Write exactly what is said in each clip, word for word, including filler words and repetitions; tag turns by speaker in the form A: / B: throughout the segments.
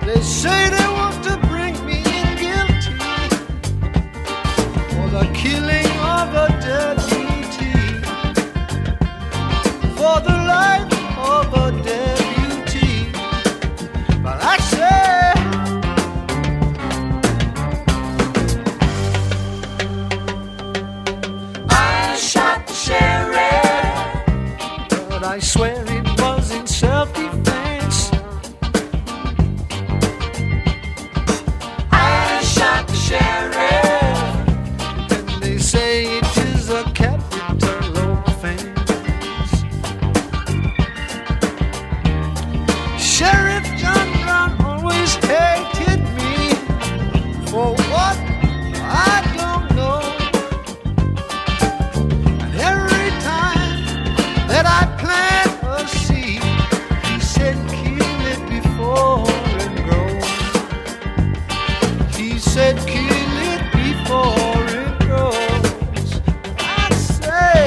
A: They say they want to bring me in guilty for the killing of a deputy, for the life of a deputy. But I say,
B: I shot the sheriff,
A: but I swear it was in self-defense.
B: I shot the sheriff,
A: And they say it is a capital offense. Sheriff John Brown always hated me for what I don't know. And every time that I plant a seed, he said kill it before it grows. He said kill it before it grows. I say,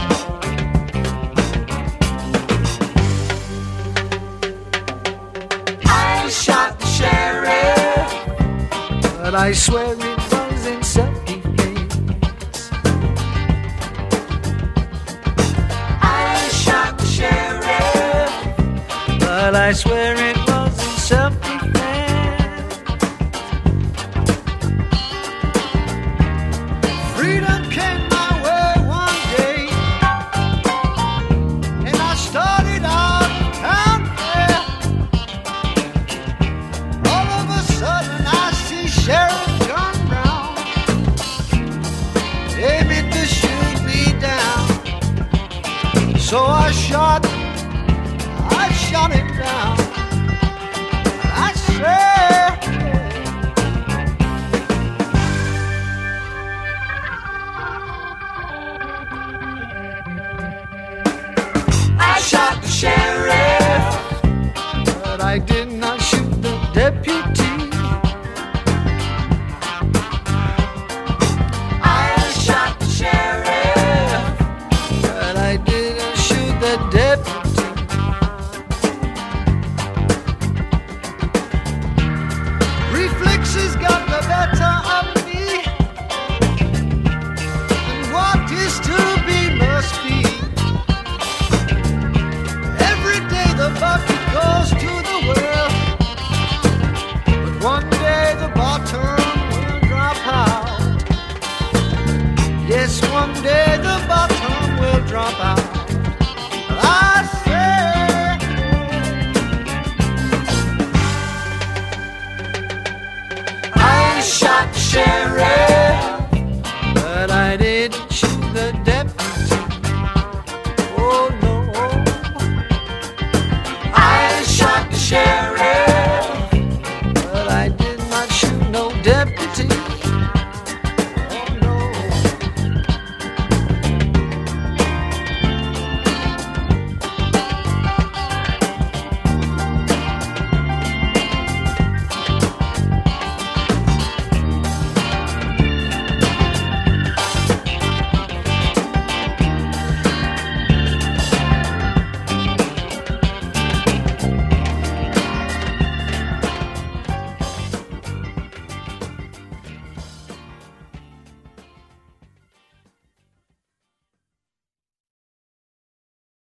B: I shot the sheriff,
A: but I swear it was in self-defense.
B: I shot the sheriff,
A: But I swear it was in self-defense. Freedom came my way one day, and I started out town fair. All of a sudden I see Sheriff John Brown aiming to shoot me down. So I shot, I shot him down. I said,
B: I shot the sheriff,
A: but I did not shoot the deputy.
B: I shot the sheriff,
A: But I didn't shoot the deputy. Reflexes got the better of me, and what is to be must be. Every day the bucket goes to the well, but one day the bottom will drop out. Yes, one day the bottom will drop out. I say,
B: I shot the sheriff.